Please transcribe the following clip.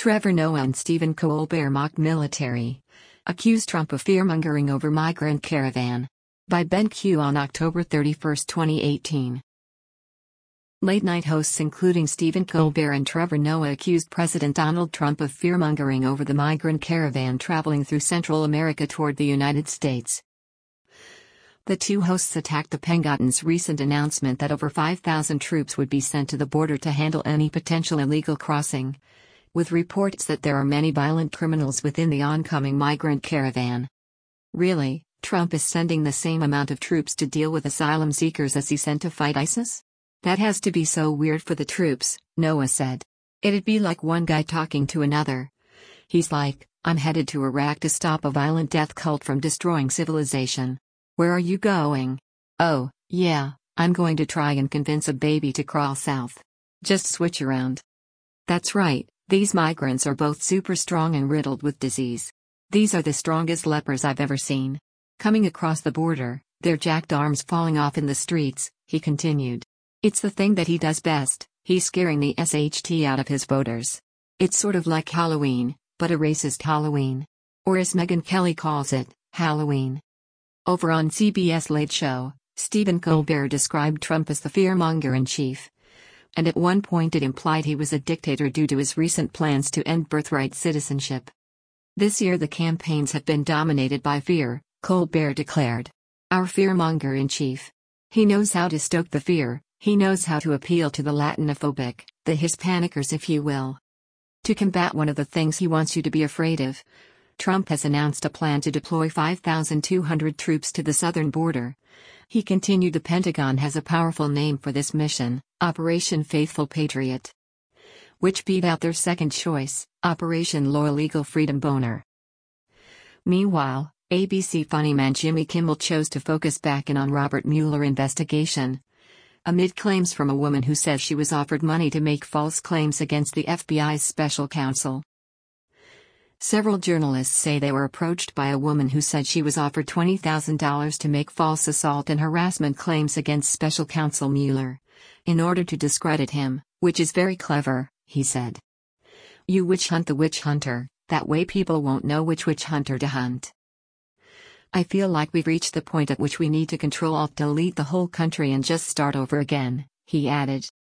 Trevor Noah and Stephen Colbert mock military. Accuse Trump of fearmongering over migrant caravan. By Ben Q on October 31, 2018. Late-night hosts including Stephen Colbert and Trevor Noah accused President Donald Trump of fearmongering over the migrant caravan traveling through Central America toward the United States. The two hosts attacked the Pentagon's recent announcement that over 5,000 troops would be sent to the border to handle any potential illegal crossing, with reports that there are many violent criminals within the oncoming migrant caravan. Really, Trump is sending the same amount of troops to deal with asylum seekers as he sent to fight ISIS? That has to be so weird for the troops, Noah said. It'd be like one guy talking to another. He's like, I'm headed to Iraq to stop a violent death cult from destroying civilization. Where are you going? Oh, yeah, I'm going to try and convince a baby to crawl south. Just switch around. That's right, these migrants are both super strong and riddled with disease. These are the strongest lepers I've ever seen. Coming across the border, their jacked arms falling off in the streets, he continued. It's the thing that he does best, he's scaring the SHT out of his voters. It's sort of like Halloween, but a racist Halloween. Or as Megyn Kelly calls it, Halloween. Over on CBS Late Show, Stephen Colbert described Trump as the fearmonger-in-chief. And at one point it implied he was a dictator due to his recent plans to end birthright citizenship. This year the campaigns have been dominated by fear, Colbert declared. Our fearmonger-in-chief. He knows how to stoke the fear, he knows how to appeal to the Latinophobic, the Hispanicers if you will. To combat one of the things he wants you to be afraid of, Trump has announced a plan to deploy 5,200 troops to the southern border. He continued, the Pentagon has a powerful name for this mission, Operation Faithful Patriot, which beat out their second choice, Operation Loyal Eagle Freedom Boner. Meanwhile, ABC funny man Jimmy Kimmel chose to focus back in on Robert Mueller investigation, amid claims from a woman who says she was offered money to make false claims against the FBI's special counsel. Several journalists say they were approached by a woman who said she was offered $20,000 to make false assault and harassment claims against special counsel Mueller, in order to discredit him, which is very clever, he said. You witch hunt the witch hunter, that way people won't know which witch hunter to hunt. I feel like we've reached the point at which we need to Control-Alt-Delete the whole country and just start over again, he added.